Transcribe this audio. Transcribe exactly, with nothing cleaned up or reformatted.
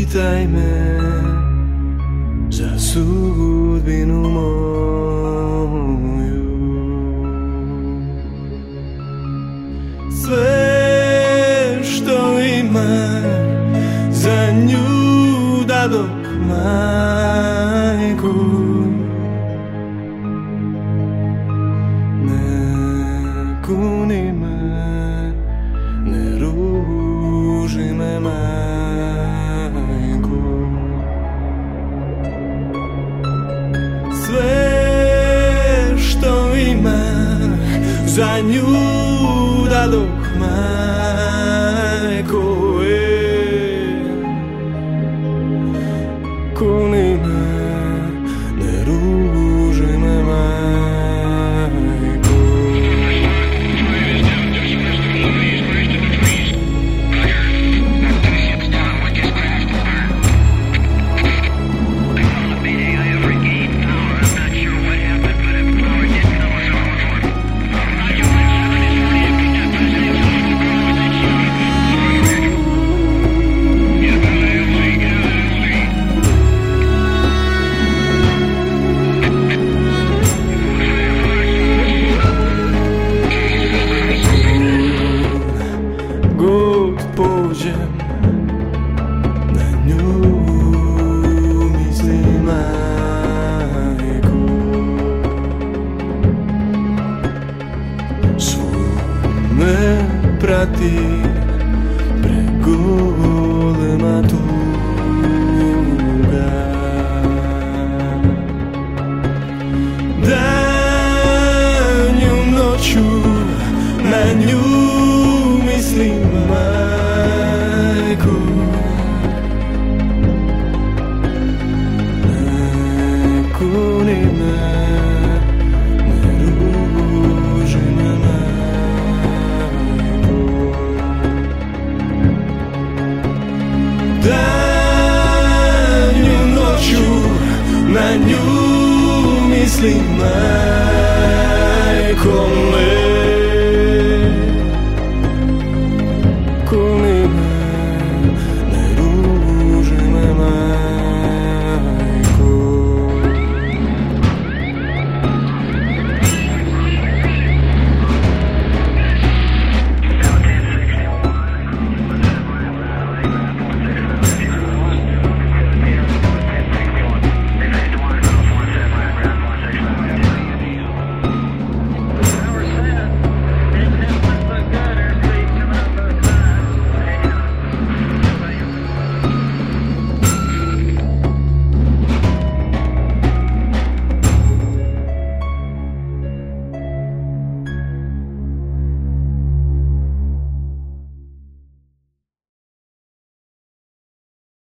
pitaj me za sudbinu moju. Sve što imam za nju dadok, majku. Ne kuni me, ne ruži me, majku. Sve što imam za nju dadok, majku. Kuni me, ne ruži me, majko. Pođem, na nju mislim, majko. Svome prati pregolema tuga. Danju noću na nju mislim, majko. Ne kuni me, ne ruži me, majko. Danju noću na nju mislim, majko me.